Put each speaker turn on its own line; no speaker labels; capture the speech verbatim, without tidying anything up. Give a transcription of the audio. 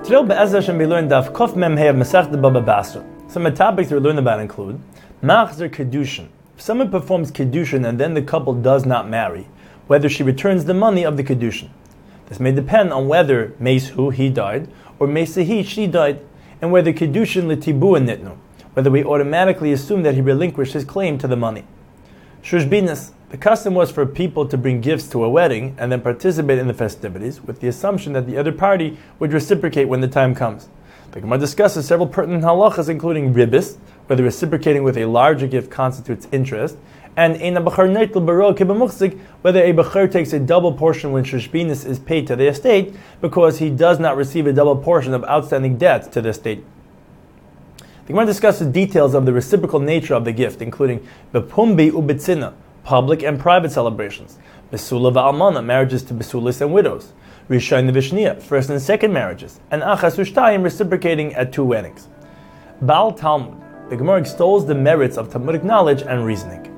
Today, Be'ez Hashem, we learn Daf Kof Mem Hey of Masechta Baba Basra. Some of the topics we learn about include Machzer Kedushin. If someone performs Kedushin and then the couple does not marry, whether she returns the money of the Kedushin. This may depend on whether Meishu, he died, or Meisahi, she died, and whether Kedushin L'Tibu and Nitnu, whether we automatically assume that he relinquished his claim to the money. Shushbinas. The custom was for people to bring gifts to a wedding and then participate in the festivities with the assumption that the other party would reciprocate when the time comes. The Gemara discusses several pertinent halachas, including ribis, whether reciprocating with a larger gift constitutes interest, and ein bachar neitel baro kibamuchzik, whether a bachar takes a double portion when shushbinas is paid to the estate because he does not receive a double portion of outstanding debts to the estate. The Gemara discusses details of the reciprocal nature of the gift, including bepumbi ubitzina, public and private celebrations, Besula va'almana, marriages to Besulis and widows, Rishon v'Shniya, first and second marriages, and Achas u'Shtayim, reciprocating at two weddings. Baal Talmud, the Gemara extols the merits of Talmudic knowledge and reasoning.